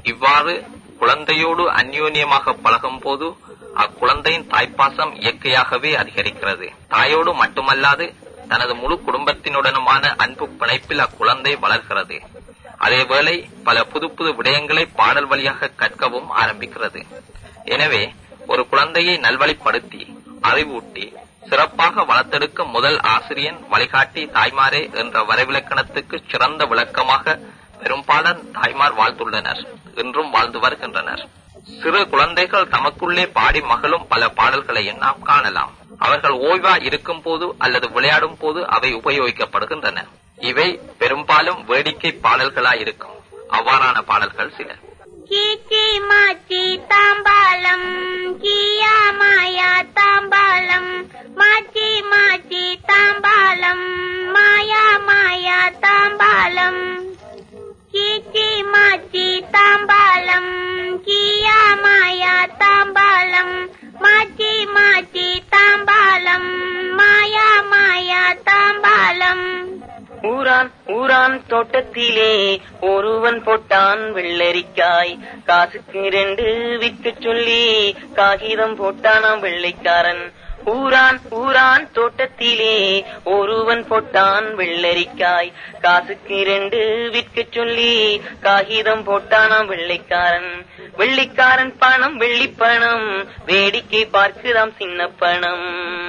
இவ்வாறு குழந்தையோடு அந்யோன்யமாக பழகும் போது அக்குழந்தையின் தாய்ப்பாசம் இயற்கையாகவே அதிகரிக்கிறது. தாயோடு மட்டுமல்லாது தனது முழு குடும்பத்தினுடனுமான அன்பு பிணைப்பில் அக்குழந்தை வளர்கிறது. அதேவேளை பல புது புது விடயங்களை பாடல் வழியாக கற்கவும் ஆரம்பிக்கிறது. எனவே ஒரு குழந்தையை நல்வழிப்படுத்தி அறிவூட்டி சிறப்பாக வளர்த்தெடுக்க முதல் ஆசிரியன் வழிகாட்டி தாய்மாரே என்ற வரைவிலக்கணத்துக்கு சிறந்த விளக்கமாக பெரும்பாலான தாய்மார் வாழ்ந்துள்ளனர், இன்றும் வாழ்ந்து வருகின்றனர். சிறு குழந்தைகள் தமக்குள்ளே பாடி மகளும் பல பாடல்களையும் நாம் காணலாம். அவர்கள் ஓய்வா இருக்கும் போது அல்லது விளையாடும் போது அவை உபயோகிக்கப்படுகின்றன. இவை பெரும்பாலும் வேடிக்கை பாடல்களாயிருக்கும். அவ்வாறான பாடல்கள் சில. கீச்சி மாச்சி தாம்பாலம் கியா மாயா தாம்பாலம் மாச்சி மாச்சி தாம்பாலம் மாயா மாயா தாம்பாலம் கீச்சி மாச்சி தாம்பாலம் கியா மாயா தாம்பாலம் மாச்சி மாச்சி தாம்பாலம் மாயா மாயா தாம்பாலம். ஊரான் ஊரான் தோட்டத்திலே ஒருவன் போட்டான் வெள்ளரிக்காய், காசுக்கு 2 விற்க சொல்லி காகிதம் போட்டானாம் வெள்ளைக்காரன். ஊரான் ஊரான் தோட்டத்திலே ஒருவன் போட்டான் வெள்ளரிக்காய், காசுக்கு 2 விற்க சொல்லி காகிதம் போட்டானாம் வெள்ளைக்காரன். வெள்ளைக்காரன் பணம் வெள்ளிப்பணம் வேடிக்கை பார்க்குதாம் சின்ன பணம்.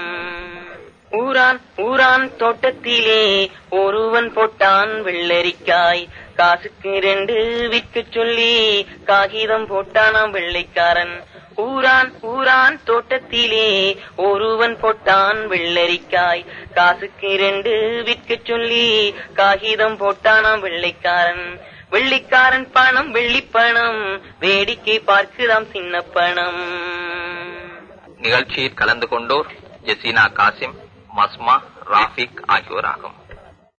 ஊரான் ஊரான் தோட்டத்திலே ஒருவன் போட்டான் வெள்ளரிக்காய், காசுக்கு 2 விற்க சொல்லி காகிதம் போட்டானாம் வெள்ளைக்காரன். ஊரான் ஊரான் தோட்டத்திலே ஒருவன் போட்டான் வெள்ளரிக்காய், காசுக்கு 2 விற்க சொல்லி காகிதம் போட்டானாம் வெள்ளைக்காரன். வெள்ளைக்காரன் பணம் வெள்ளிப்பணம் வேடிக்கை பார்க்குதாம் சின்ன பணம். நிகழ்ச்சியில் கலந்து கொண்டோர் ஜெசினா காசிம், மஸ்மா, ராஃபிக் ஆகியோராகும்.